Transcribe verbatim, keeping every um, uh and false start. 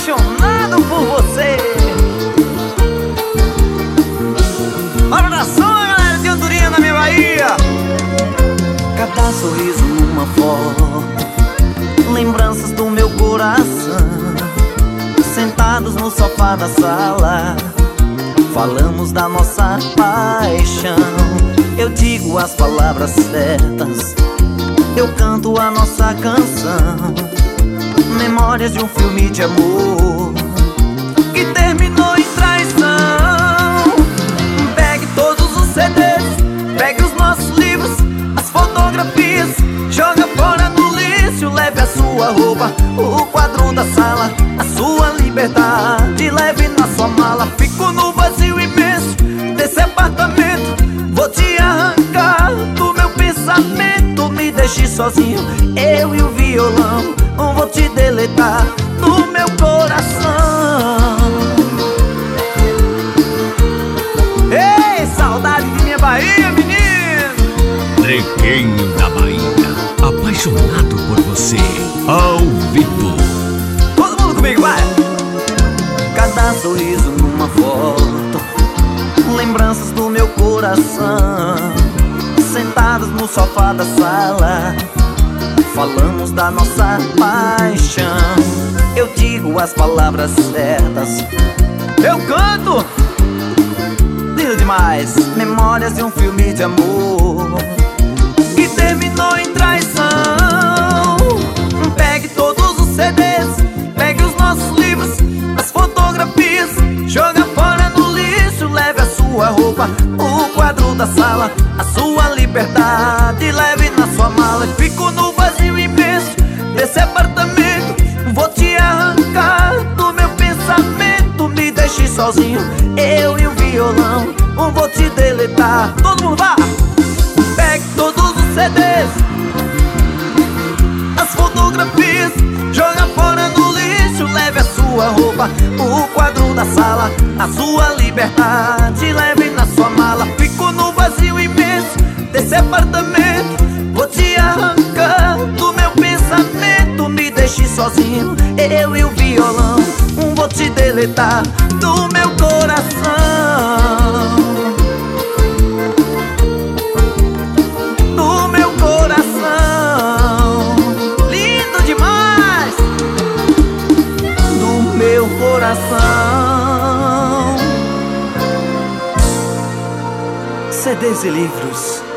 apaixonado por você. Abração, galera de Andorinha, na minha Bahia. Cada sorriso numa foto, lembranças do meu coração. Sentados no sofá da sala, falamos da nossa paixão. Eu digo as palavras certas, eu canto a nossa canção. Memórias de um filme de amor que terminou em traição. Pegue todos os C Ds, pegue os nossos livros, as fotografias, joga fora no lixo. Leve a sua roupa, o quadro da sala, a sua liberdade, leve na sua mala. Fico no vazio imenso desse apartamento, vou te arrancar do meu pensamento. Me deixe sozinho, eu e o violão, vou te deletar do meu coração. Ei, saudade de minha Bahia, menino! Trequinho da Bahia, apaixonado por você, ao vivo. Todo mundo comigo, vai! Cada sorriso numa foto, lembranças do meu coração. Sentados no sofá da sala, falamos da nossa paixão. Eu digo as palavras certas, eu canto. Lindo demais. Memórias de um filme de amor que terminou em traição. Pegue todos os C Ds, pegue os nossos livros, as fotografias, joga fora no lixo. Leve a sua roupa, o quadro da sala, a sua liberdade, leve na sua mala. Fico no vazio imenso desse apartamento, vou te arrancar do meu pensamento. Me deixe sozinho, eu e o violão, vou te deletar. Todo mundo vá! Pegue todos os C Ds, as fotografias, joga fora no lixo. Leve a sua roupa, o quadro da sala, a sua liberdade, leve na sua mala. Fico no vazio imenso desse apartamento, vou te arrancar do meu pensamento. Me deixe sozinho, eu e o violão, vou te deletar do meu coração. Do meu coração. Lindo demais. Do meu coração. C Ds e livros,